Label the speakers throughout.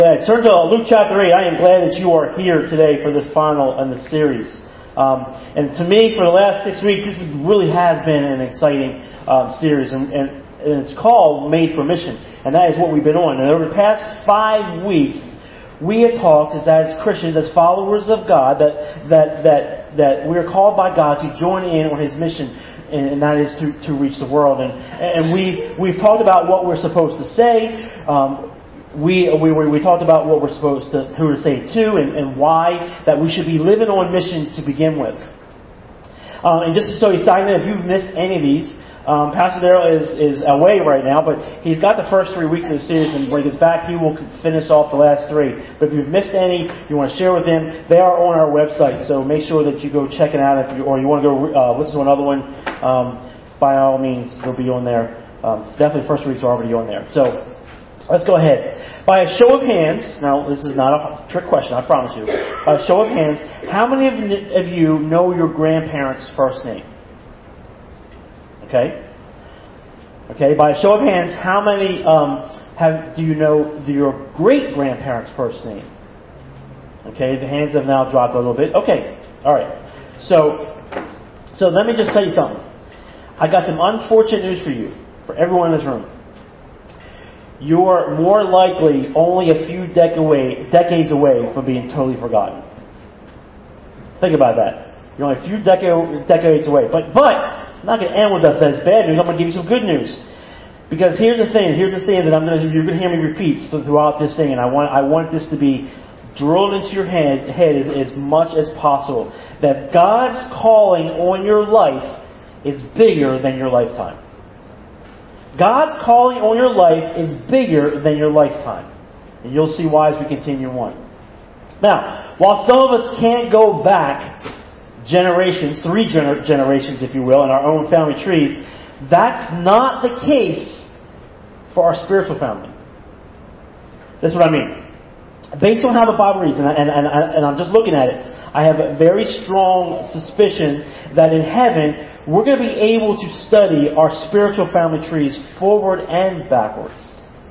Speaker 1: Yeah, turn to Luke chapter 8. I am glad that you are here today for this final in the series. And to me, for the last 6 weeks, this really has been an exciting series. And it's called Made for Mission. And that is what we've been on. And over the past 5 weeks, we have talked as Christians, as followers of God, that we are called by God to join in on His mission. And that is to reach the world. And we've talked about what we're supposed to say. We talked about what we're supposed to, who to say it to, and why that we should be living on mission to begin with. And just so you side note, if you've missed any of these, Pastor Darrell is away right now, but he's got the first 3 weeks of the series, and when he gets back, he will finish off the last 3. But if you've missed any, you want to share with him, they are on our website, so make sure that you go check it out, or you want to go listen to another one, by all means, they'll be on there. Definitely the first 3 weeks are already on there. So, let's go ahead. By a show of hands, now this is not a trick question, I promise you. By a show of hands, how many of you know your grandparents' first name? Okay. By a show of hands, how many do you know your great grandparents' first name? Okay, the hands have now dropped a little bit. Okay, all right. So let me just tell you something. I got some unfortunate news for you, for everyone in this room. You're more likely only a few decades away from being totally forgotten. Think about that. You're only a few decades away. But I'm not going to end with that as bad news. I'm going to give you some good news. Because here's the thing that you're going to hear me repeat throughout this thing, and I want this to be drilled into your head as much as possible. That God's calling on your life is bigger than your lifetime. God's calling on your life is bigger than your lifetime. And you'll see why as we continue on. Now, while some of us can't go back generations, 3 generations if you will, in our own family trees, that's not the case for our spiritual family. That's what I mean. Based on how the Bible reads, and I'm just looking at it, I have a very strong suspicion that in heaven, we're going to be able to study our spiritual family trees forward and backwards.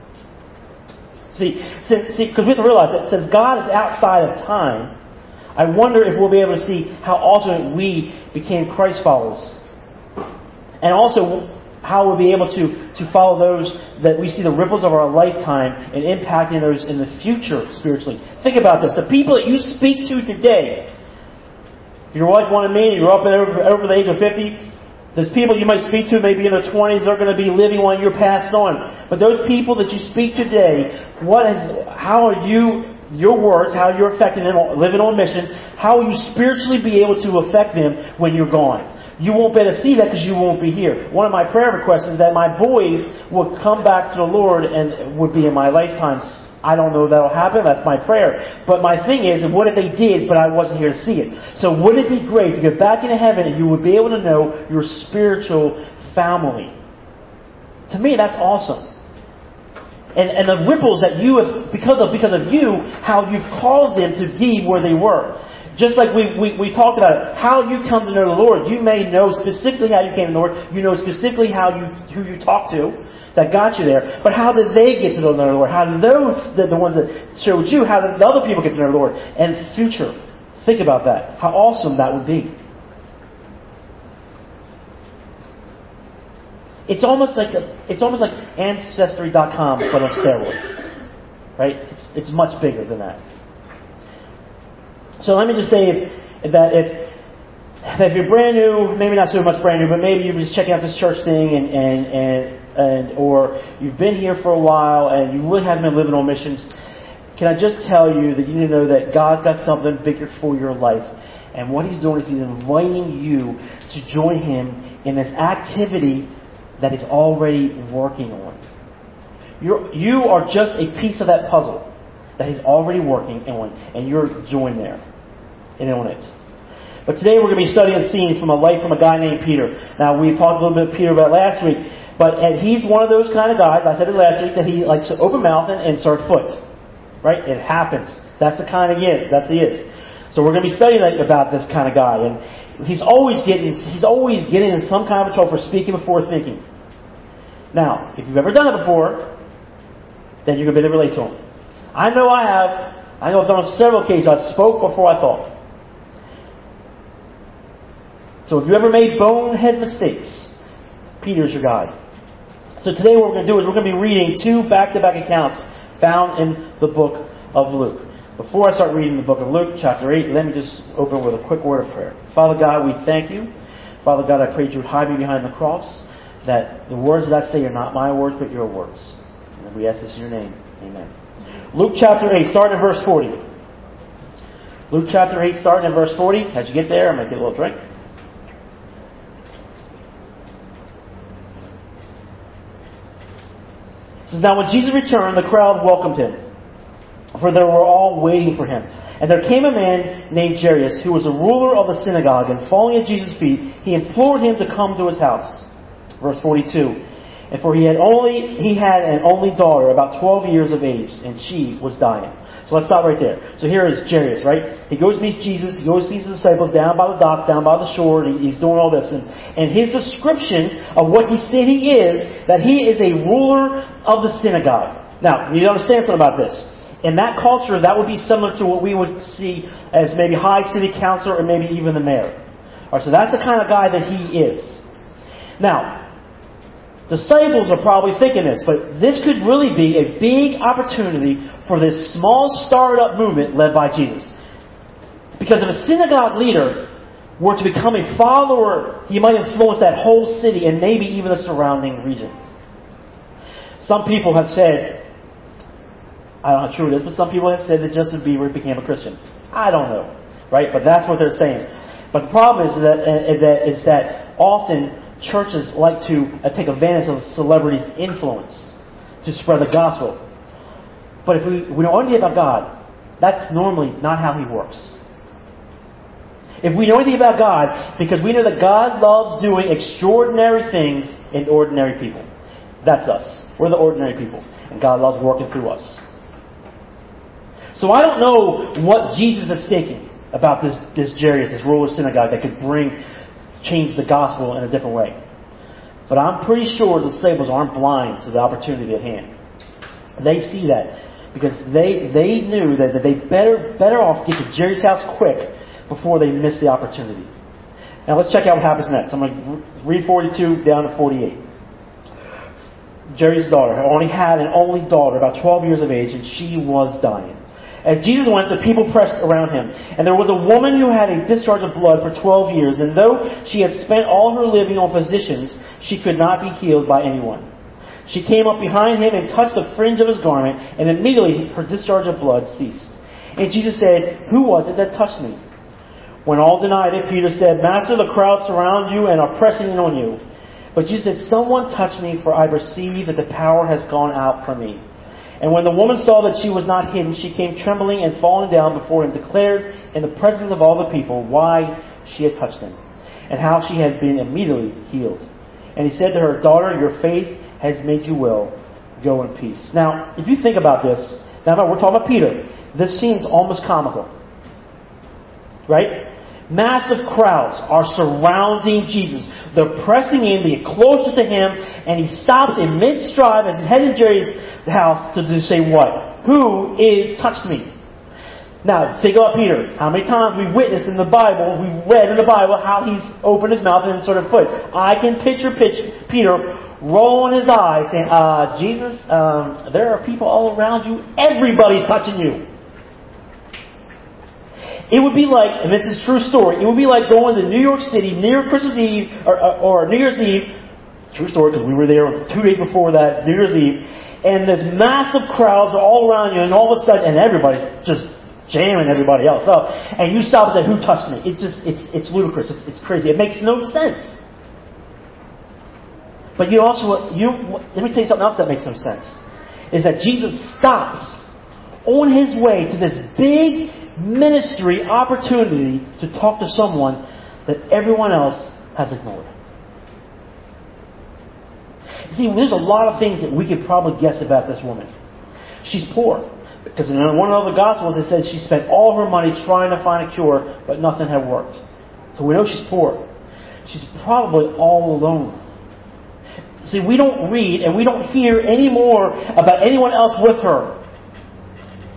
Speaker 1: See, because we have to realize that since God is outside of time, I wonder if we'll be able to see how ultimately we became Christ followers. And also how we'll be able to follow those that we see the ripples of our lifetime and impacting those in the future spiritually. Think about this. The people that you speak to today, if you're like one of me, you're up over the age of 50, there's people you might speak to maybe in their 20s, they're going to be living when you're passed on. But those people that you speak today, how are you, your words, how you're affecting them, living on mission, how will you spiritually be able to affect them when you're gone? You won't be able to see that because you won't be here. One of my prayer requests is that my boys will come back to the Lord and would be in my lifetime. I don't know if that'll happen. That's my prayer. But my thing is, what if they did, but I wasn't here to see it? So wouldn't it be great to get back into heaven and you would be able to know your spiritual family? To me, that's awesome. And the ripples that you have, because of you, how you've caused them to be where they were. Just like we talked about it, how you come to know the Lord. You may know specifically how you came to the Lord. You know specifically who you talked to that got you there. But how did they get to know the Lord? How did the ones that showed you, how did the other people get to know the Lord? And future. Think about that. How awesome that would be. It's almost like Ancestry.com but on steroids. Right? It's much bigger than that. So let me just say that if you're brand new, maybe not so much brand new, but maybe you're just checking out this church thing or you've been here for a while and you really haven't been living on missions, can I just tell you that you need to know that God's got something bigger for your life. And what He's doing is He's inviting you to join Him in this activity that He's already working on. You are just a piece of that puzzle that He's already working on, and you're joined there and on it. But today we're going to be studying a scene from a life from a guy named Peter. Now, we talked a little bit of Peter about last week, and he's one of those kind of guys, I said it last week, that he likes to open mouth and start foot. Right? It happens. That's the kind of he is. So we're going to be studying about this kind of guy, and he's always getting in some kind of trouble for speaking before thinking. Now, if you've ever done it before, then you're going to be able to relate to him. I know I have. I know I've done on several occasions. I spoke before I thought. So if you ever made bonehead mistakes, Peter's your guide. So today what we're going to do is we're going to be reading two back-to-back accounts found in the book of Luke. Before I start reading the book of Luke, chapter 8, let me just open with a quick word of prayer. Father God, we thank you. Father God, I pray that you would hide me behind the cross, that the words that I say are not my words, but your words. And we ask this in your name. Amen. Luke chapter 8, starting in verse 40. Luke chapter 8, starting in verse 40. As you get there, I'm going to get a little drink. It says, now when Jesus returned, the crowd welcomed him, for they were all waiting for him. And there came a man named Jairus, who was a ruler of the synagogue, and falling at Jesus' feet, he implored him to come to his house. Verse 42. And for he had an only daughter, about 12 years of age, and she was dying. So let's stop right there. So here is Jairus, right? He goes and meets Jesus. He goes and sees the disciples down by the docks, down by the shore. And he's doing all this. And his description of what he said he is, that he is a ruler of the synagogue. Now, you need to understand something about this. In that culture, that would be similar to what we would see as maybe high city councilor or maybe even the mayor. All right, so that's the kind of guy that he is. Now, disciples are probably thinking this, but this could really be a big opportunity for this small startup movement led by Jesus. Because if a synagogue leader were to become a follower, he might influence that whole city and maybe even the surrounding region. Some people have said, I don't know how true it is, but some people have said that Justin Bieber became a Christian. I don't know, right? But that's what they're saying. But the problem is that often churches like to take advantage of celebrities' influence to spread the gospel. But if we know anything about God, that's normally not how He works. If we know anything about God, because we know that God loves doing extraordinary things in ordinary people. That's us. We're the ordinary people. And God loves working through us. So I don't know what Jesus is thinking about this Jairus, this ruler of synagogue that could change the gospel in a different way. But I'm pretty sure the disciples aren't blind to the opportunity at hand. They see that because they knew that they better off get to Jairus' house quick before they miss the opportunity. Now let's check out what happens next. I'm going to read 42 down to 48. Jairus' daughter only had an only daughter, about 12 years of age, and she was dying. As Jesus went, the people pressed around him. And there was a woman who had a discharge of blood for 12 years. And though she had spent all her living on physicians, she could not be healed by anyone. She came up behind him and touched the fringe of his garment. And immediately her discharge of blood ceased. And Jesus said, "Who was it that touched me?" When all denied it, Peter said, "Master, the crowd surround you and are pressing in on you." But Jesus said, "Someone touched me, for I perceive that the power has gone out from me." And when the woman saw that she was not hidden, she came trembling and falling down before him, declared in the presence of all the people why she had touched him, and how she had been immediately healed. And he said to her, "Daughter, your faith has made you well. Go in peace." Now, if you think about this, now we're talking about Peter. This seems almost comical. Right? Massive crowds are surrounding Jesus. They're pressing in, they get closer to him, and he stops in mid-stride as he's heading to Jerry's house to say what? Who touched me? Now, think about Peter. How many times we've witnessed in the Bible, we've read in the Bible how he's opened his mouth and sort of put. I can picture Peter rolling his eyes saying, Jesus, there are people all around you. Everybody's touching you. It would be like, and this is a true story, it would be like going to New York City near Christmas Eve, or New Year's Eve, true story because we were there 2 days before that, New Year's Eve, and there's massive crowds all around you, and all of a sudden, and everybody's just jamming everybody else up, and you stop and say, "Who touched me?" It's ludicrous, it's crazy, it makes no sense. But let me tell you something else that makes no sense, is that Jesus stops on his way to this big ministry opportunity to talk to someone that everyone else has ignored. See, there's a lot of things that we could probably guess about this woman. She's poor. Because in one of the Gospels it says she spent all her money trying to find a cure, but nothing had worked. So we know she's poor. She's probably all alone. See, we don't read and we don't hear any more about anyone else with her.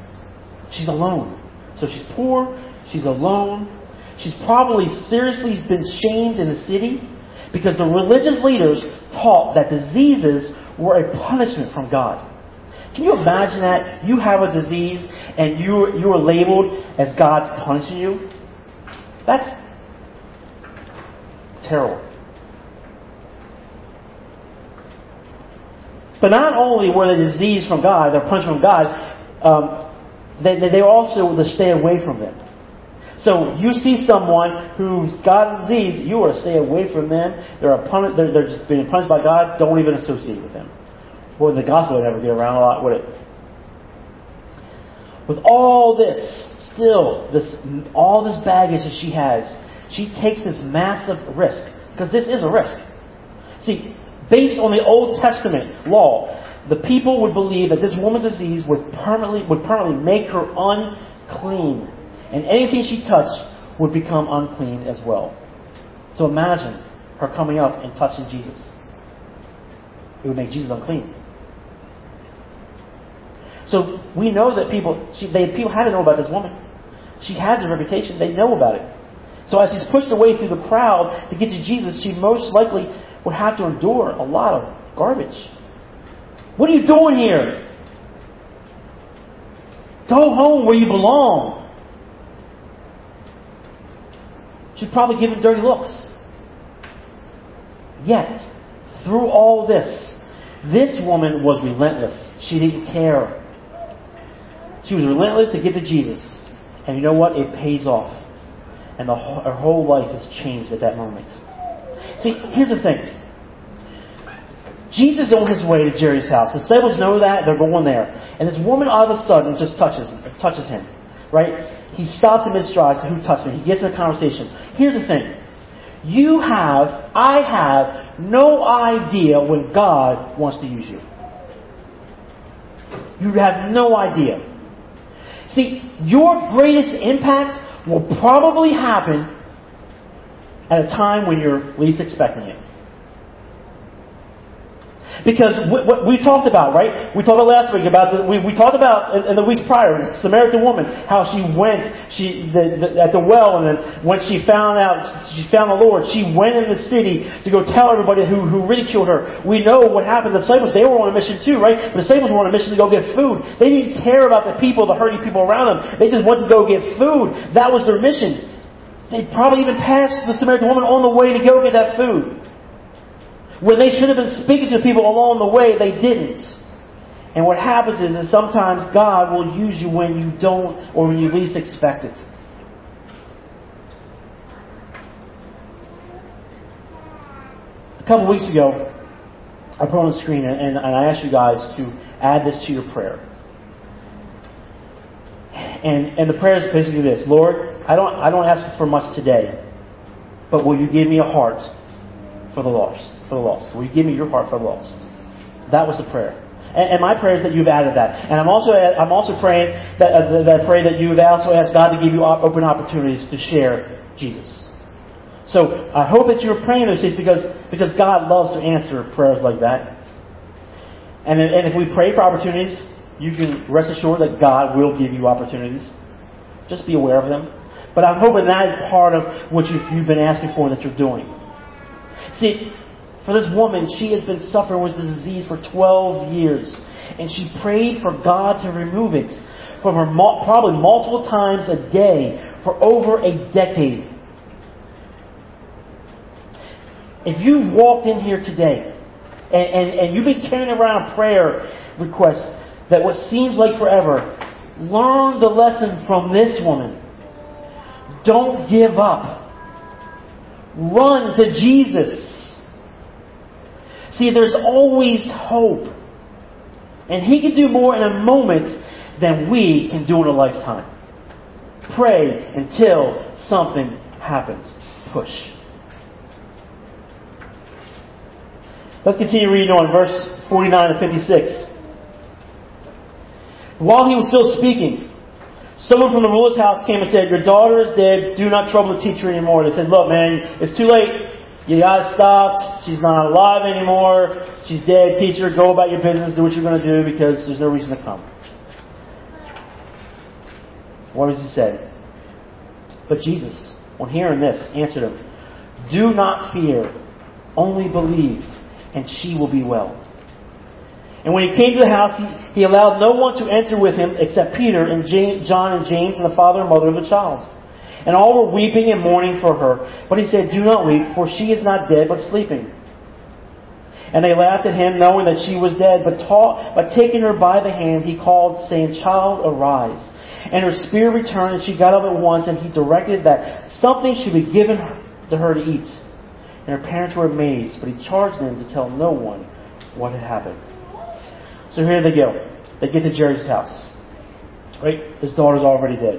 Speaker 1: She's alone. So she's poor. She's alone. She's probably seriously been shamed in the city because the religious leaders taught that diseases were a punishment from God. Can you imagine that? You have a disease and you are labeled as God's punishing you? That's terrible. But not only were they diseased from God, they're punished from God, they also to stay away from them. So you see someone who's got a disease, you are to stay away from them. They're just being punished by God. Don't even associate with them. Boy, the gospel would never get around a lot, would it? With all this, still, all this baggage that she has, she takes this massive risk. Because this is a risk. See, based on the Old Testament law, the people would believe that this woman's disease would permanently make her unclean. And anything she touched would become unclean as well. So imagine her coming up and touching Jesus. It would make Jesus unclean. So we know that people had to know about this woman. She has a reputation. They know about it. So as she's pushed away through the crowd to get to Jesus, she most likely would have to endure a lot of garbage. What are you doing here? Go home where you belong. She'd probably give him dirty looks. Yet, through all this woman was relentless. She didn't care. She was relentless to get to Jesus. And you know what? It pays off. And her whole life has changed at that moment. See, here's the thing. Jesus is on his way to Jairus' house. The disciples know that. They're going there. And this woman all of a sudden just touches him. Right? He stops in mid-stride and says, "Who touched me?" He gets in a conversation. Here's the thing. I have no idea when God wants to use you. You have no idea. See, your greatest impact will probably happen at a time when you're least expecting it. Because what we talked about, right? We talked about last week about we talked about in the weeks prior, the Samaritan woman, how she went, at the well, and then when she found the Lord, she went in the city to go tell everybody who ridiculed her. We know what happened to the disciples. They were on a mission too, right? The disciples were on a mission to go get food. They didn't care about the hurting people around them. They just wanted to go get food. That was their mission. They probably even passed the Samaritan woman on the way to go get that food. When they should have been speaking to people along the way, they didn't. And what happens is sometimes God will use you when you don't, or when you least expect it. A couple weeks ago, I put on the screen and I asked you guys to add this to your prayer. And the prayer is basically this: Lord, I don't ask for much today, but will you give me a heart for the lost? Will you give me your heart for the lost? That was the prayer. And my prayer is that you've added that. And I'm also praying that you've also asked God to give you open opportunities to share Jesus. So I hope that you're praying those things because God loves to answer prayers like that. And if we pray for opportunities, you can rest assured that God will give you opportunities. Just be aware of them. But I'm hoping that is part of what you've been asking for that you're doing. See, for this woman, she has been suffering with the disease for 12 years. And she prayed for God to remove it from her probably multiple times a day for over a decade. If you walked in here today and you've been carrying around a prayer request that what seems like forever, learn the lesson from this woman. Don't give up. Run to Jesus. See, there's always hope. And He can do more in a moment than we can do in a lifetime. Pray until something happens. Push. Let's continue reading on verse 49 and 56. While he was still speaking, someone from the ruler's house came and said, "Your daughter is dead. Do not trouble the teacher anymore." They said, "Look, man, it's too late. You got to stop. She's not alive anymore. She's dead. Teacher, go about your business. Do what you're going to do because there's no reason to come." What does he say? But Jesus, on hearing this, answered him, "Do not fear, only believe, and she will be well." And when he came to the house, he allowed no one to enter with him except Peter and John and James and the father and mother of the child. And all were weeping and mourning for her. But he said, "Do not weep, for she is not dead, but sleeping." And they laughed at him, knowing that she was dead. But taking her by the hand, he called, saying, "Child, arise." And her spirit returned, and she got up at once, and he directed that something should be given to her to eat. And her parents were amazed, but he charged them to tell no one what had happened. So here they go. They get to Jairus' house. Right? His daughter's already dead.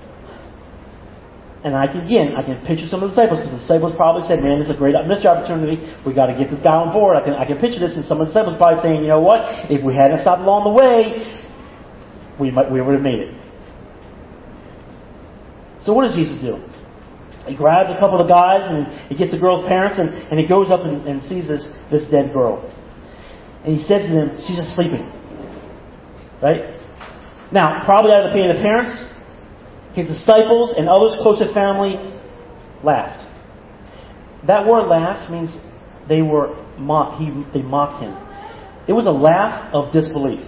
Speaker 1: And I can picture some of the disciples, because the disciples probably said, "Man, this is a great missed opportunity. We got to get this guy on board." I can picture this, and some of the disciples probably saying, "You know what? If we hadn't stopped along the way, we would have made it." So what does Jesus do? He grabs a couple of guys, and he gets the girl's parents, and he goes up and sees this dead girl. And he says to them, "She's just sleeping." Right? Now, probably out of the opinion of the parents, his disciples and others close to family laughed. That word "laughed" means they mocked him. It was a laugh of disbelief.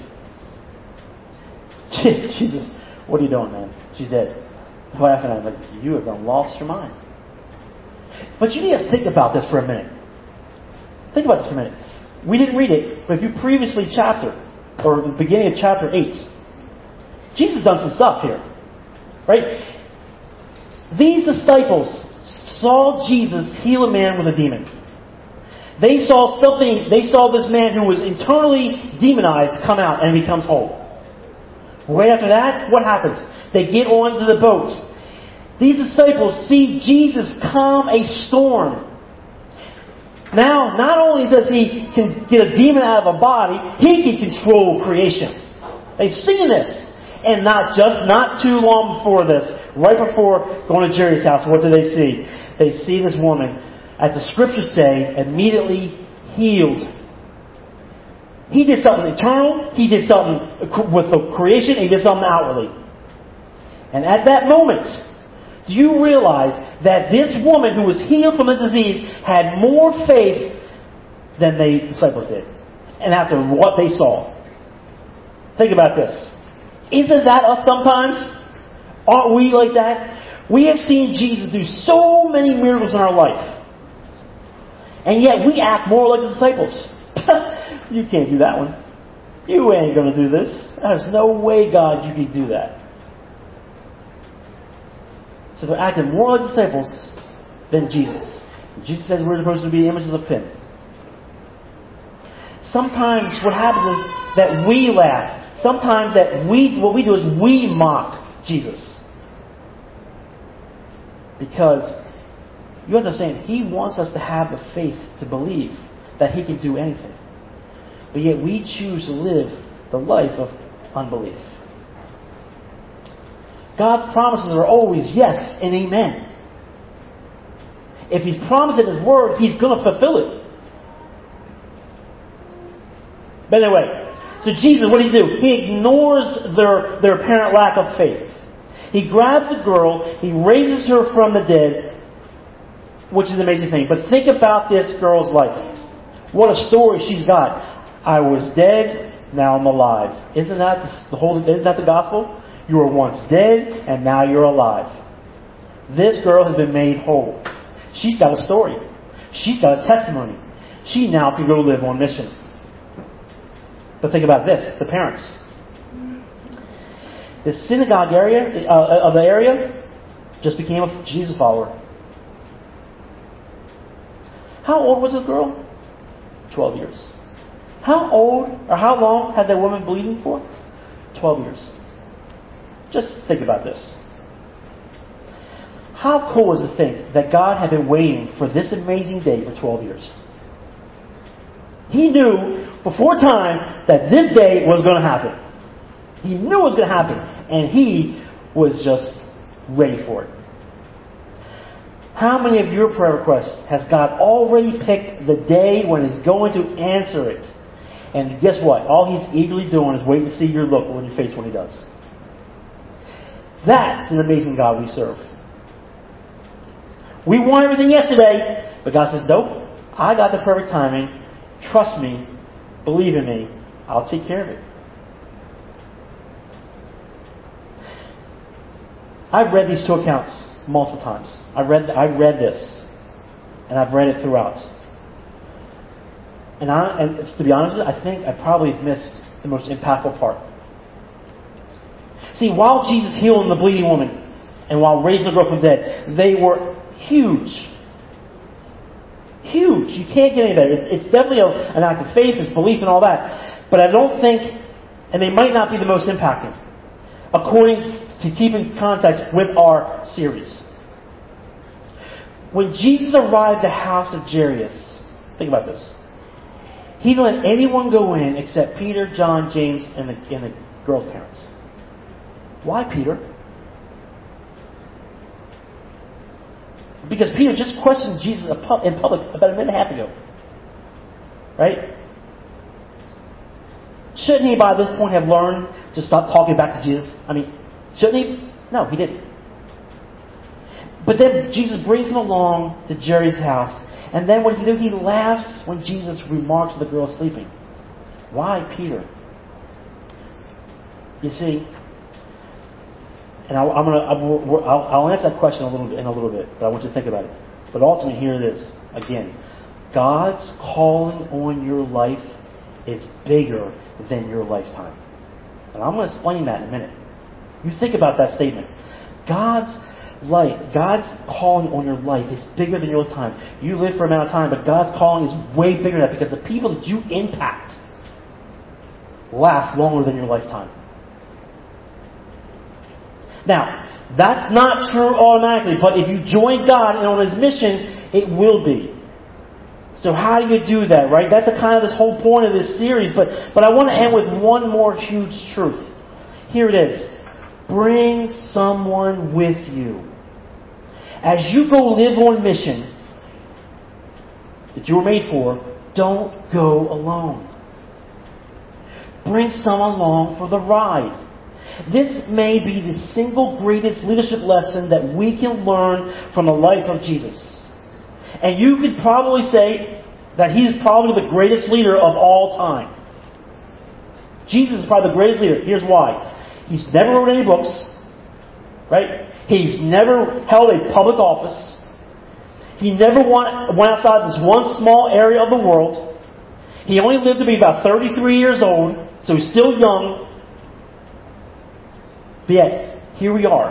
Speaker 1: Jesus, what are you doing, man? She's dead. Laughing at him, like, you have lost your mind. But you need to think about this for a minute. Think about this for a minute. We didn't read it, but if you previously or the beginning of chapter 8, Jesus done some stuff here. Right? These disciples saw Jesus heal a man with a demon. They saw this man who was internally demonized come out and becomes whole. Right after that, what happens? They get onto the boat. These disciples see Jesus calm a storm. Now, not only does he can get a demon out of a body, he can control creation. They've seen this. And not too long before this, right before going to Jairus' house, what do they see? They see this woman, as the scriptures say, immediately healed. He did something internal. He did something with the creation. He did something outwardly. And at that moment, do you realize that this woman who was healed from the disease had more faith than the disciples did? And after what they saw. Think about this. Isn't that us sometimes? Aren't we like that? We have seen Jesus do so many miracles in our life. And yet we act more like the disciples. You can't do that one. You ain't going to do this. There's no way, God, you can do that. So they're acting more like disciples than Jesus. Jesus says we're supposed to be images of Him. Sometimes what happens is that we laugh. Sometimes what we do is we mock Jesus. Because you understand, He wants us to have the faith to believe that He can do anything. But yet we choose to live the life of unbelief. God's promises are always yes and amen. If He's promised in His Word, He's going to fulfill it. But anyway, so Jesus, what did He do? He ignores their apparent lack of faith. He grabs the girl, He raises her from the dead, which is an amazing thing. But think about this girl's life. What a story she's got. I was dead, now I'm alive. Isn't that the gospel? You were once dead, and now you're alive. This girl has been made whole. She's got a story. She's got a testimony. She now can go live on mission. But think about this, the parents. The synagogue of the area just became a Jesus follower. How old was this girl? 12 years. How long had that woman bleeding for? 12 years. Just think about this. How cool is to think that God had been waiting for this amazing day for 12 years? He knew before time that this day was going to happen. He knew it was going to happen. And He was just ready for it. How many of your prayer requests has God already picked the day when He's going to answer it? And guess what? All He's eagerly doing is waiting to see your look on your face when He does. That's an amazing God we serve. We want everything yesterday, but God says, nope, I got the perfect timing. Trust me. Believe in me. I'll take care of it. I've read these two accounts multiple times. I've read this, and I've read it throughout. And to be honest with you, I think I probably missed the most impactful part. See, while Jesus healed the bleeding woman, and while raising the girl from the dead, they were huge. Huge. You can't get any better. It's definitely an act of faith, it's belief and all that. But I don't think, and they might not be the most impacting, according to keep in context with our series. When Jesus arrived at the house of Jairus, think about this. He didn't let anyone go in except Peter, John, James, and the girl's parents. Why Peter? Because Peter just questioned Jesus in public about a minute and a half ago. Right? Shouldn't he by this point have learned to stop talking back to Jesus? I mean, shouldn't he? No, he didn't. But then Jesus brings him along to Jairus' house. And then what does he do? He laughs when Jesus remarks to the girl sleeping. Why Peter? You see, and I'll answer that question in a little bit, but I want you to think about it. But ultimately, here it is. Again, God's calling on your life is bigger than your lifetime. And I'm going to explain that in a minute. You think about that statement. God's calling on your life is bigger than your time. You live for an amount of time, but God's calling is way bigger than that because the people that you impact last longer than your lifetime. Now, that's not true automatically, but if you join God and on His mission, it will be. So how do you do that, right? That's kind of this whole point of this series, but I want to end with one more huge truth. Here it is. Bring someone with you. As you go live on mission that you were made for, don't go alone. Bring someone along for the ride. This may be the single greatest leadership lesson that we can learn from the life of Jesus. And you could probably say that He's probably the greatest leader of all time. Jesus is probably the greatest leader. Here's why. He's never wrote any books. Right? He's never held a public office. He never went outside this one small area of the world. He only lived to be about 33 years old, so he's still young. But yet, here we are,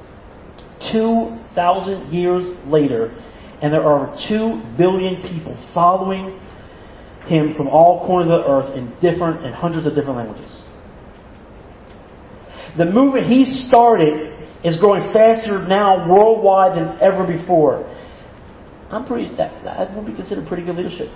Speaker 1: 2,000 years later, and there are 2 billion people following Him from all corners of the earth in hundreds of different languages. The movement He started is growing faster now worldwide than ever before. That would be considered pretty good leadership.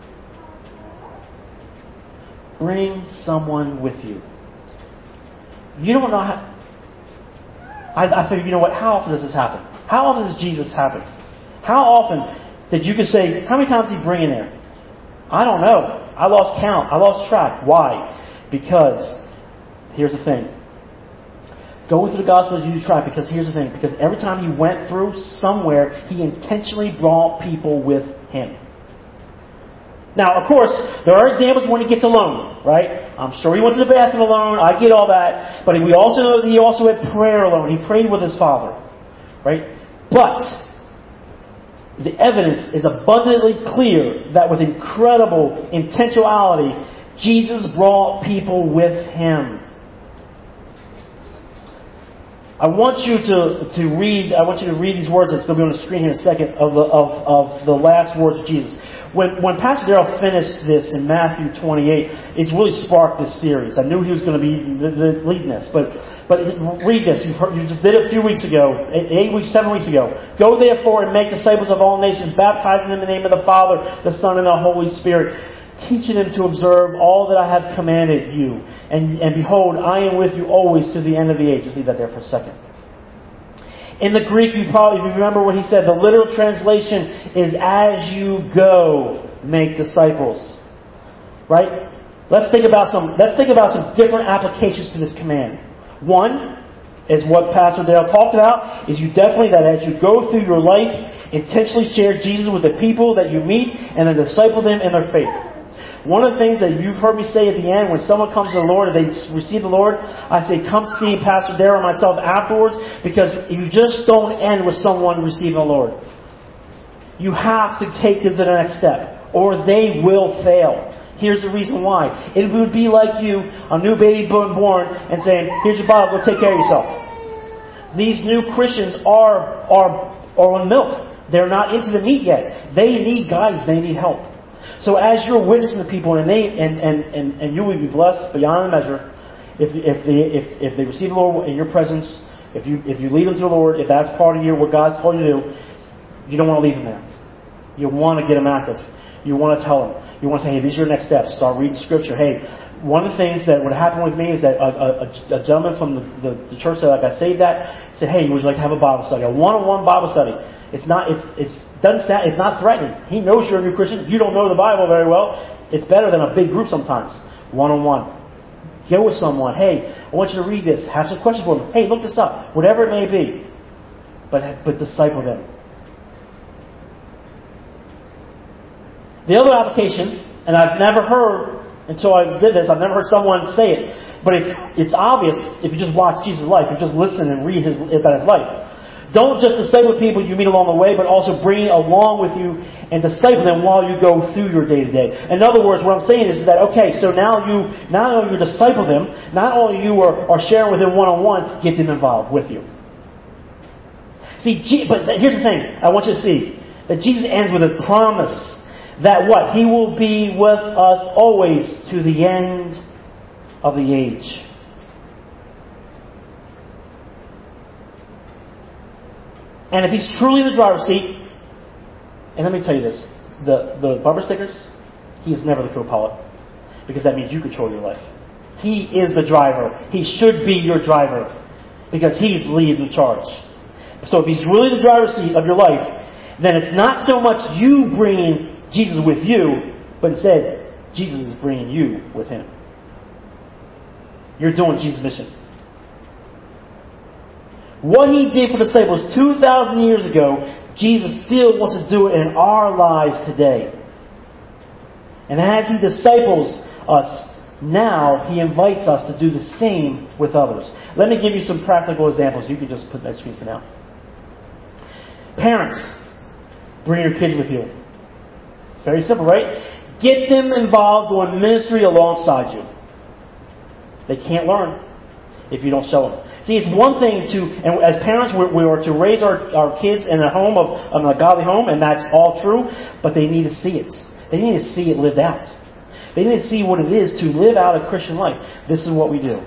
Speaker 1: Bring someone with you. You don't know how. I figured, you know what? How often does this happen? How often does Jesus happen? How often that you could say, how many times did He bring in there? I don't know. I lost count. I lost track. Why? Because here's the thing. Going through the Gospels, you try, because here's the thing. Because every time He went through somewhere, He intentionally brought people with Him. Now, of course, there are examples when He gets alone, right? I'm sure He went to the bathroom alone. I get all that. But we also know that He also had prayer alone. He prayed with His Father, right? But the evidence is abundantly clear that with incredible intentionality, Jesus brought people with Him. I want you to read these words that's going to be on the screen here in a second of the last words of Jesus. When Pastor Darrell finished this in Matthew 28, it's really sparked this series. I knew he was going to be leading this, but read this. You just did it a few weeks ago, 7 weeks ago. Go therefore and make disciples of all nations, baptizing them in the name of the Father, the Son, and the Holy Spirit, teaching them to observe all that I have commanded you. And behold, I am with you always to the end of the age. Just leave that there for a second. In the Greek, if you remember what he said, the literal translation is, as you go, make disciples. Right? Let's think about some different applications to this command. One, is what Pastor Dale talked about, is you definitely, that as you go through your life, intentionally share Jesus with the people that you meet and then disciple them in their faith. One of the things that you've heard me say at the end, when someone comes to the Lord and they receive the Lord, I say, come see Pastor Dale and myself afterwards, because you just don't end with someone receiving the Lord. You have to take them to the next step, or they will fail. Here's the reason why. It would be like you, a new baby born, and saying, here's your bottle, go take care of yourself. These new Christians are on milk. They're not into the meat yet. They need guidance. They need help. So as you're witnessing to people, and you will be blessed beyond measure if they receive the Lord in your presence, if you lead them to the Lord, if that's part of what God's called you to do, you don't want to leave them there. You want to get them active. You want to tell them. You want to say, hey, these are your next steps. Start reading Scripture. Hey, one of the things that would happen with me is that a gentleman from the church that I got saved at said, hey, would you like to have a Bible study? A one-on-one Bible study. It's not threatening. He knows you're a new Christian. You don't know the Bible very well. It's better than a big group sometimes. One-on-one. Go with someone. Hey, I want you to read this. Have some questions for them. Hey, look this up. Whatever it may be. But disciple them. The other application, and I've never heard, until I did this, I've never heard someone say it, but it's obvious if you just watch Jesus' life, if you just listen and read about his life. Don't just disciple people you meet along the way, but also bring along with you and disciple them while you go through your day-to-day. In other words, what I'm saying is that, okay, so now you not only disciple them, not only you are sharing with them one-on-one, get them involved with you. See, but here's the thing I want you to see, that Jesus ends with a promise that what? He will be with us always to the end of the age. And if he's truly in the driver's seat, and let me tell you this, the bumper stickers, he is never the co-pilot, because that means you control your life. He is the driver. He should be your driver, because he's leading the charge. So if he's really the driver's seat of your life, then it's not so much you bringing Jesus with you, but instead, Jesus is bringing you with him. You're doing Jesus' mission. What he did for the disciples 2,000 years ago, Jesus still wants to do it in our lives today. And as he disciples us now, he invites us to do the same with others. Let me give you some practical examples. You can just put that screen for now. Parents, bring your kids with you. It's very simple, right? Get them involved in ministry alongside you. They can't learn if you don't show them. See, it's one thing and as parents, we are to raise our kids in a home of a godly home, and that's all true, but they need to see it. They need to see it lived out. They need to see what it is to live out a Christian life. This is what we do.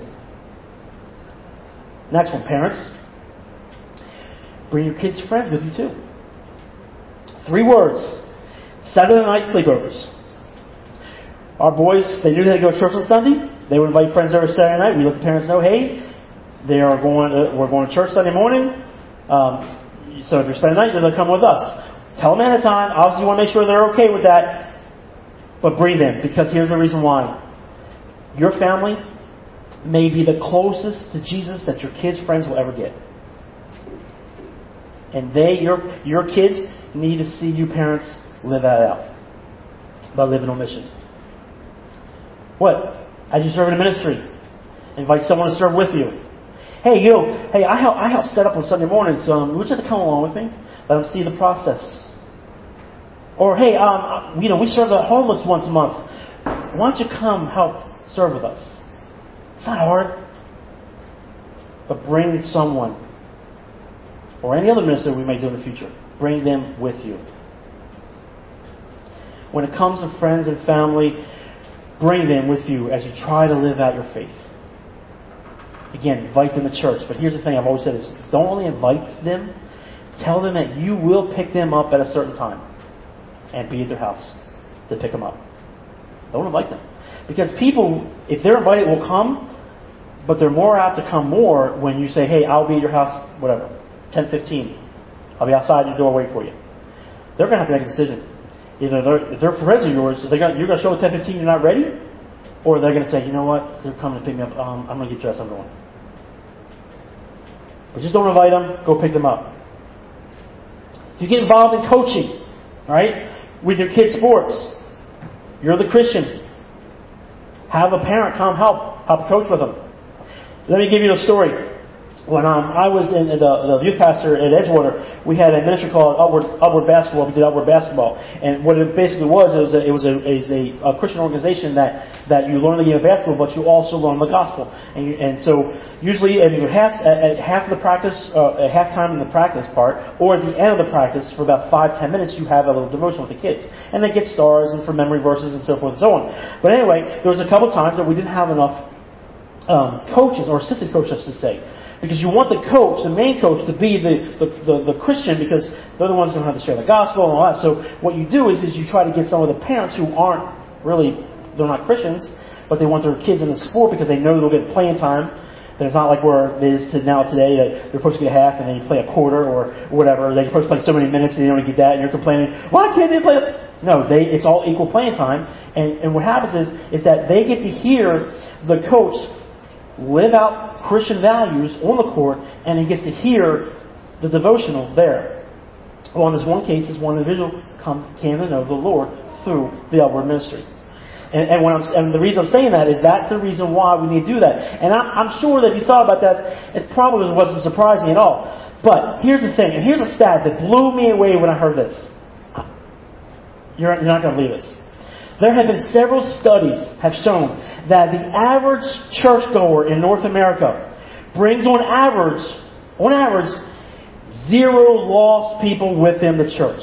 Speaker 1: Next one, parents. Bring your kids' friends with you too. 3 words. Saturday night sleepovers. Our boys, they knew they had to go to church on Sunday. They would invite friends over Saturday night. We let the parents know, hey, we're going to church Sunday morning. So if you're spending the night, they'll come with us. Tell them ahead of time. Obviously, you want to make sure they're okay with that. But bring them, because here's the reason why. Your family may be the closest to Jesus that your kids' friends will ever get. And your kids need to see you parents live that out by living on mission. What? As you serve in a ministry, invite someone to serve with you. Hey, I help set up on Sunday mornings. Would you like to come along with me? Let them see the process. Or hey, we serve the homeless once a month. Why don't you come help serve with us? It's not hard, but bring someone, or any other minister we may do in the future. Bring them with you. When it comes to friends and family, bring them with you as you try to live out your faith. Again, invite them to church. But here's the thing I've always said is, don't only invite them, tell them that you will pick them up at a certain time and be at their house to pick them up. Don't invite them. Because people, if they're invited, will come, but they're more apt to come more when you say, hey, I'll be at your house, whatever, 10:15. I'll be outside your door waiting for you. They're going to have to make a decision. Either if they're friends of yours, you're going to show at 10:15 you're not ready, or they're going to say, you know what, they're coming to pick me up. I'm going to get dressed. I'm going. But just don't invite them. Go pick them up. If you get involved in coaching, all right, with your kids' sports, you're the Christian. Have a parent come help coach with them. Let me give you a story. When I was the youth pastor at Edgewater, we had a ministry called Upward Basketball. We did Upward Basketball, and what it basically was, it was a Christian organization that you learn the game of basketball, but you also learn the gospel. And so usually at half the practice, at halftime in the practice part, or at the end of the practice for about 5-10 minutes, you have a little devotion with the kids, and they get stars and for memory verses and so forth and so on. But anyway, there was a couple times that we didn't have enough coaches or assistant coaches, I should say. Because you want the coach, the main coach, to be the Christian, because they're the ones going to have to share the gospel and all that. So what you do is you try to get some of the parents who aren't really, they're not Christians, but they want their kids in the sport because they know they'll get playing time. That it's not like where it is today that they're supposed to get a half and then you play a quarter or whatever. They're supposed to play so many minutes and you only get that, and you're complaining, why can't they play? No, it's all equal playing time. And what happens is that they get to hear the coach live out Christian values on the court, and he gets to hear the devotional there. Well, in this one case, this one individual came to know the Lord through the Upward ministry. And the reason I'm saying that is that's the reason why we need to do that. And I'm sure that if you thought about that, it probably wasn't surprising at all. But here's the thing, and here's a stat that blew me away when I heard this. You're not going to believe this. There have been several studies have shown that the average churchgoer in North America brings on average, 0 lost people with him to church.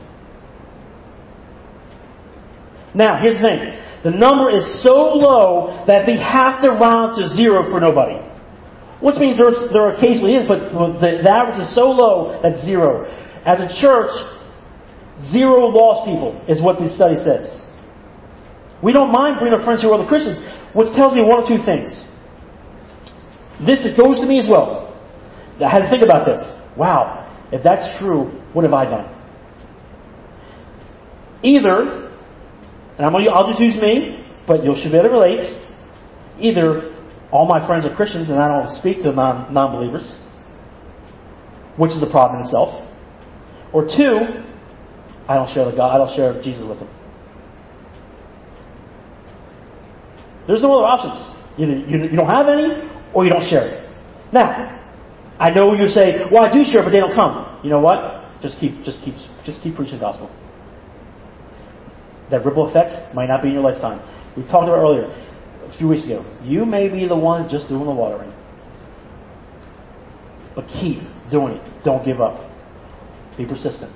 Speaker 1: Now, here's the thing. The number is so low that they have to round to 0 for nobody. Which means there occasionally is, but the average is so low that 0. As a church, 0 lost people is what this study says. We don't mind bringing our friends who are other Christians, which tells me one of two things. This goes to me as well. I had to think about this. Wow, if that's true, what have I done? Either, and I'll just use me, but you should be able to relate. Either all my friends are Christians and I don't speak to non-believers, which is a problem in itself. Or 2, I don't share Jesus with them. There's no other options. Either you don't have any, or you don't share it. Now, I know you say, "Well, I do share, but they don't come." You know what? Just keep preaching the gospel. That ripple effects might not be in your lifetime. We talked about it earlier, a few weeks ago. You may be the one just doing the watering, but keep doing it. Don't give up. Be persistent.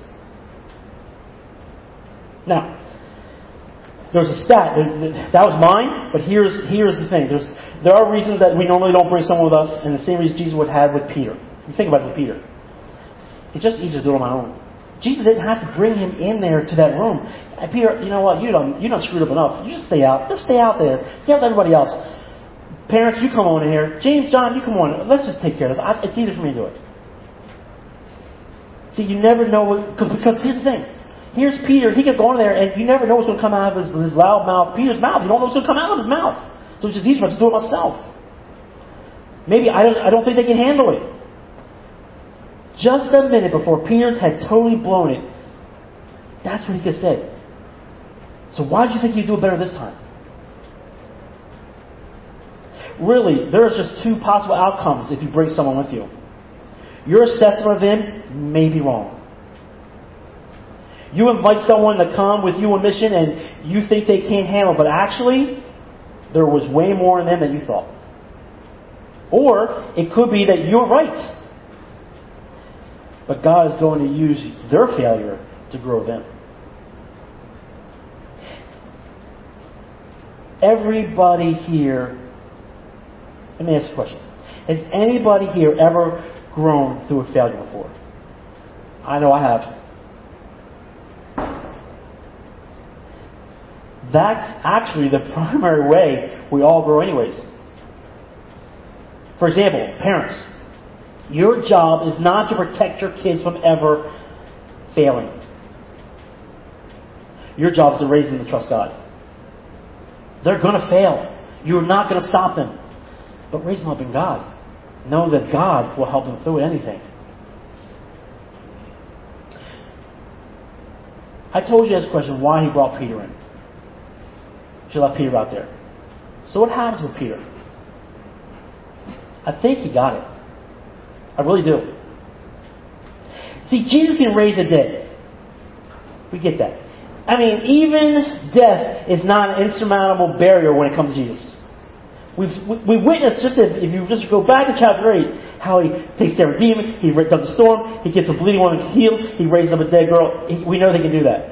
Speaker 1: Now, there's a stat. That was mine, but here's the thing. There are reasons that we normally don't bring someone with us, and the same reason Jesus would have with Peter. You think about it with Peter. It's just easier to do it on my own. Jesus didn't have to bring him in there to that room. Hey, Peter, you know what? You don't screwed up enough. You just stay out. Just stay out there. Stay out with everybody else. Parents, you come on in here. James, John, you come on. Let's just take care of this. It's easier for me to do it. See, you never know because here's the thing. Here's Peter. He could go in there, and you never know what's going to come out of his loud mouth. Peter's mouth. You don't know what's going to come out of his mouth. So it's just easier to do it myself. Maybe I don't think they can handle it. Just a minute before Peter had totally blown it, that's what he could say. So why did you think you'd do it better this time? Really, there's just 2 possible outcomes if you bring someone with you. Your assessment of them may be wrong. You invite someone to come with you on mission and you think they can't handle it, but actually, there was way more in them than you thought. Or, it could be that you're right. But God is going to use their failure to grow them. Everybody here, let me ask a question. Has anybody here ever grown through a failure before? I know I have. That's actually the primary way we all grow anyways. For example, parents, your job is not to protect your kids from ever failing. Your job is to raise them to trust God. They're going to fail. You're not going to stop them. But raise them up in God. know that God will help him through anything. I told you this question, why he brought Peter in. She left Peter out there. So what happens with Peter? I think he got it. I really do. See, Jesus can raise the dead. We get that. I mean, even death is not an insurmountable barrier when it comes to Jesus. We've witnessed, just if you just go back to chapter 8, how he takes care of a demon, he does a storm, he gets a bleeding woman healed, he raises up a dead girl. We know they can do that.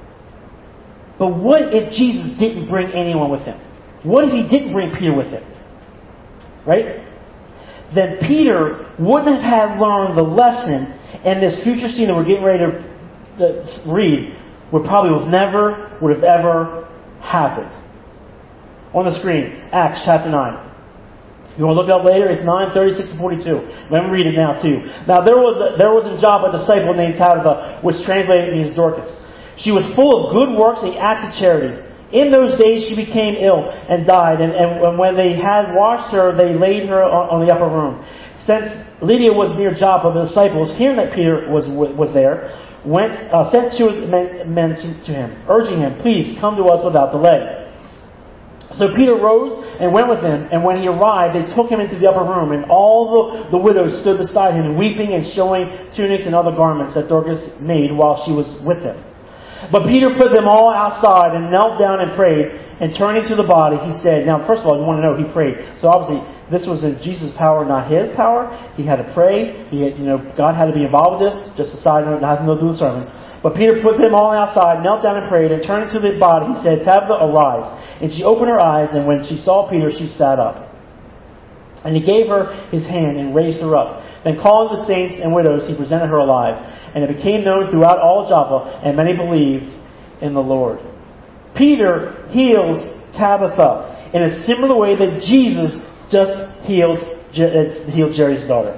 Speaker 1: But what if Jesus didn't bring anyone with him? What if he didn't bring Peter with him? Right? Then Peter wouldn't have had learned the lesson, and this future scene that we're getting ready to read would never have ever happened. On the screen, Acts chapter 9. You want to look it up later? It's 9:36-42. Let me read it now too. Now there was in Joppa a disciple named Tabitha, which translated means Dorcas. She was full of good works and acts of charity. In those days she became ill and died, and when they had washed her, they laid her on the upper room. Since Lydia was near Joppa, the disciples, hearing that Peter was there, sent two men to him, urging him, "Please come to us without delay." So Peter rose and went with them, and when he arrived, they took him into the upper room, and all the widows stood beside him, weeping and showing tunics and other garments that Dorcas made while she was with them. But Peter put them all outside and knelt down and prayed, and turning to the body, he said, now first of all, you want to know, he prayed. So obviously, this was in Jesus' power, not his power. He had to pray. God had to be involved with this. Just a side note, nothing to do with the sermon. But Peter put them all outside, knelt down and prayed, and turning to the body, he said, "Tabitha, arise." And she opened her eyes, and when she saw Peter, she sat up. And he gave her his hand and raised her up. Then calling the saints and widows, he presented her alive. And it became known throughout all Joppa, and many believed in the Lord. Peter heals Tabitha in a similar way that Jesus just healed Jerry's daughter.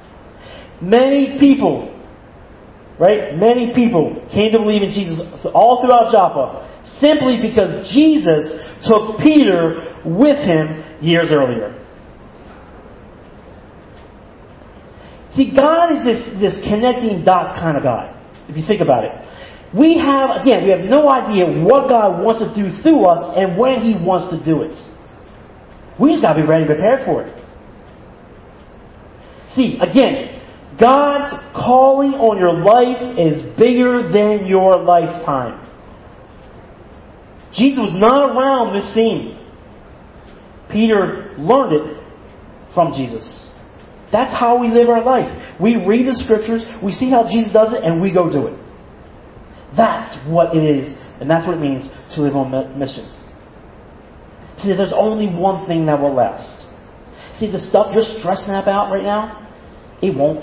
Speaker 1: Many people came to believe in Jesus all throughout Joppa simply because Jesus took Peter with him years earlier. See, God is this connecting dots kind of God, if you think about it. We have no idea what God wants to do through us and when He wants to do it. We just got to be ready and prepared for it. See, again, God's calling on your life is bigger than your lifetime. Jesus was not around this scene. Peter learned it from Jesus. That's how we live our life. We read the Scriptures, we see how Jesus does it, and we go do it. That's what it is, and that's what it means to live on mission. See, there's only one thing that will last. See, the stuff you're stressing about right now, it won't.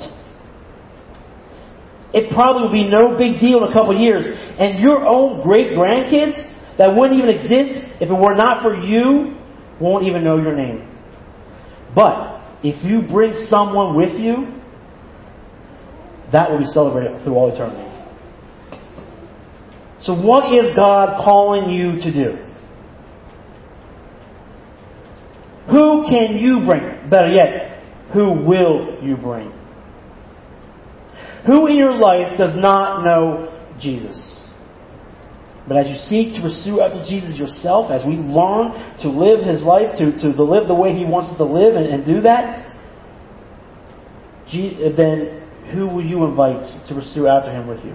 Speaker 1: It probably will be no big deal in a couple of years. And your own great-grandkids that wouldn't even exist if it were not for you won't even know your name. But if you bring someone with you, that will be celebrated through all eternity. So what is God calling you to do? Who can you bring? Better yet, who will you bring? Who in your life does not know Jesus? But as you seek to pursue after Jesus yourself, as we learn to live His life, to live the way He wants us to live and do that, then who will you invite to pursue after Him with you?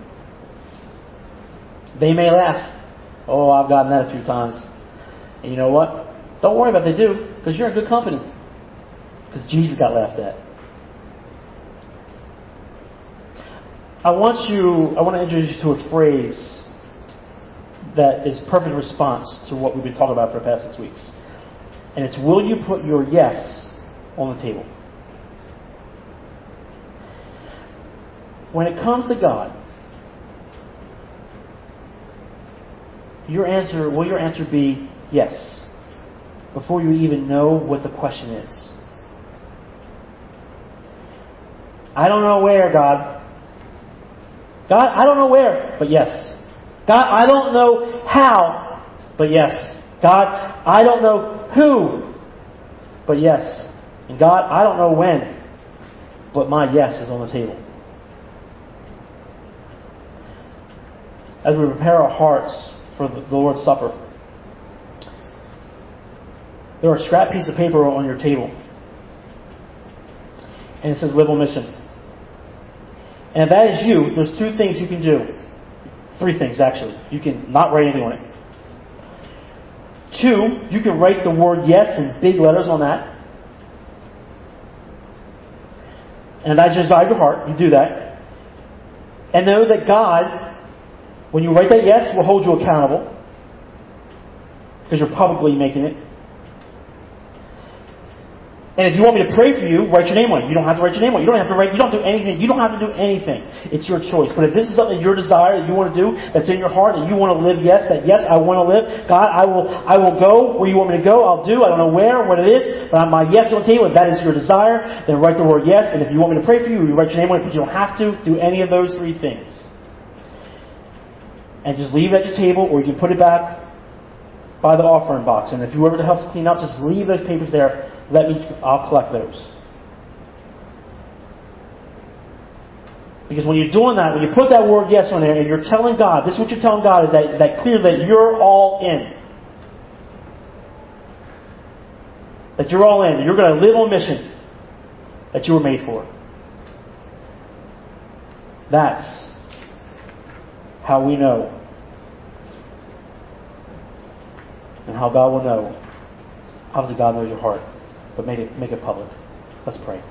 Speaker 1: They may laugh. Oh, I've gotten that a few times. And you know what? Don't worry about it, they do, because you're in good company. Because Jesus got laughed at. I want to introduce you to a phrase that is perfect response to what we've been talking about for the past 6 weeks. And it's, will you put your yes on the table? When it comes to God, will your answer be yes before you even know what the question is? I don't know where, God. God, I don't know where, but yes. God, I don't know how, but yes. God, I don't know who, but yes. And God, I don't know when, but my yes is on the table. As we prepare our hearts for the Lord's Supper, there are a scrap piece of paper on your table. And it says live on mission. And if that is you, there's two things you can do. Three things, actually. You can not write anything on it. Two, you can write the word yes in big letters on that. And that's just out of your heart. You do that. And know that God, when you write that yes, will hold you accountable. Because you're publicly making it. And if you want me to pray for you, write your name on it. You don't have to write your name on it. You don't have to write. You don't do anything. You don't have to do anything. It's your choice. But if this is something your desire that you want to do, that's in your heart, that you want to live, yes, I want to live. God, I will go where you want me to go. I'll do. I don't know where, what it is, but my yes on the table. If that is your desire, then write the word yes. And if you want me to pray for you, you write your name on it. But you don't have to do any of those three things. And just leave it at your table, or you can put it back by the offering box. And if you were to help clean up, just leave those papers there. I'll collect those. Because when you're doing that, when you put that word yes on there, and you're telling God, this is what you're telling God, is that clear that you're all in. That you're all in. That you're going to live on mission that you were made for. That's how we know. And how God will know. Obviously, God knows your heart. But make it public. Let's pray.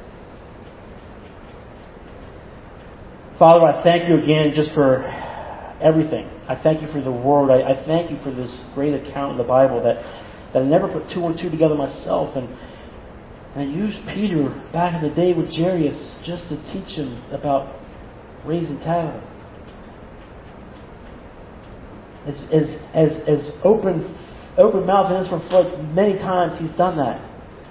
Speaker 1: Father, I thank you again just for everything. I thank you for the Word. I thank you for this great account in the Bible that I never put two and two together myself. And I used Peter back in the day with Jairus just to teach him about raising Tabitha. As open mouth and for flood, many times he's done that.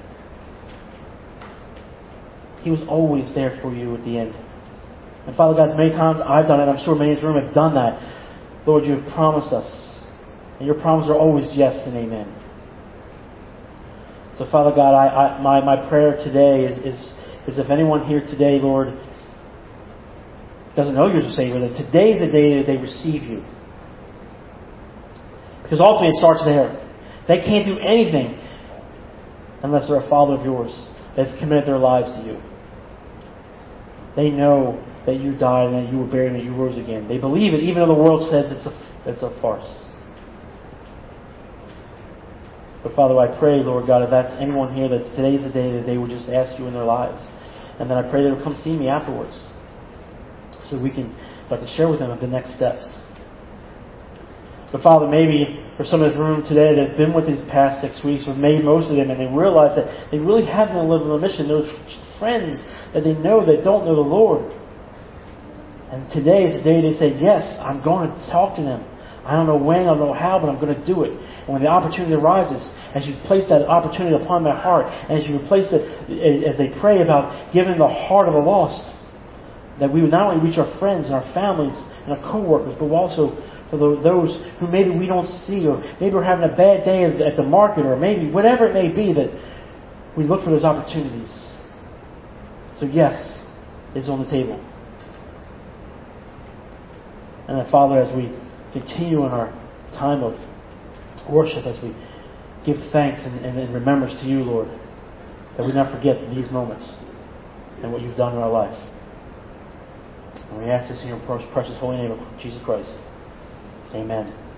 Speaker 1: He was always there for you at the end. And Father God, many times I've done it. I'm sure many in this room have done that. Lord, you have promised us. And your promises are always yes and amen. So Father God, my prayer today is if anyone here today, Lord, doesn't know you as a Savior, that today is the day that they receive you. Because ultimately it starts there. They can't do anything unless they're a follower of yours. They've committed their lives to you. They know that you died and that you were buried and that you rose again. They believe it, even though the world says it's a farce. But Father, I pray, Lord God, if that's anyone here, that today is the day that they would just ask you in their lives. And then I pray they would come see me afterwards. So if I can share with them the next steps. But Father, maybe for some of this room today that have been with these past 6 weeks, or maybe most of them, and they realize that they really haven't lived on a mission. Those friends that they know that don't know the Lord. And today is the day they say, yes, I'm going to talk to them. I don't know when, I don't know how, but I'm going to do it. And when the opportunity arises, as you place that opportunity upon their heart, and as you place it, as they pray about giving the heart of the lost, that we would not only reach our friends and our families and our co-workers, but also for those who maybe we don't see, or maybe we're having a bad day at the market, or maybe whatever it may be, that we look for those opportunities. So yes, it's on the table. And then Father, as we continue in our time of worship, as we give thanks and remembrance to you, Lord, that we not forget these moments and what you've done in our life. And we ask this in your precious holy name of Jesus Christ. Amen.